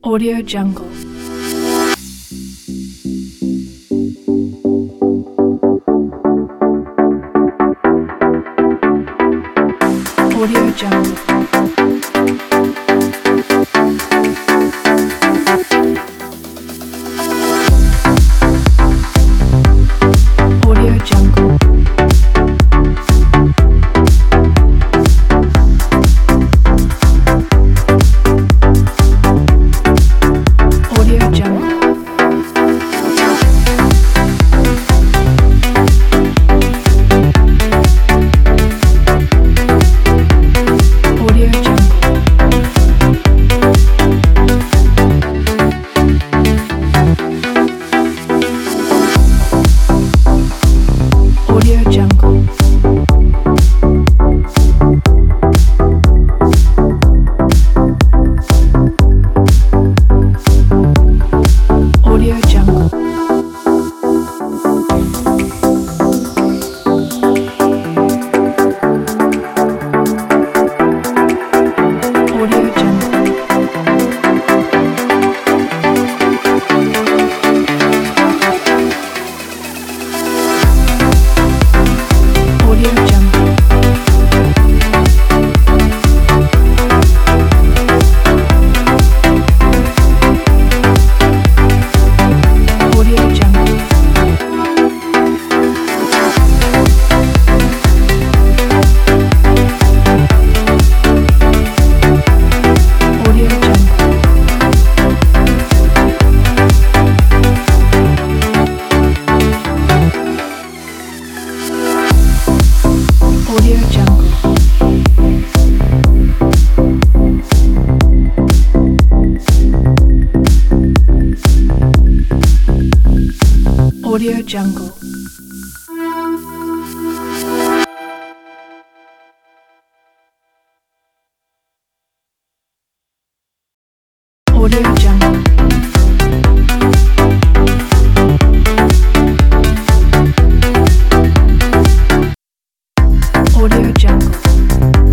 Audio Jungle. Audio Jungle. Audio Jungle. Audio Jungle. Audio Jungle. Audio Jungle. Audio Jungle. Audio Jungle. Audio Jungle. Audio Jungle. Audio Jungle. Audio Jungle. Audio Jungle. Audio Jungle.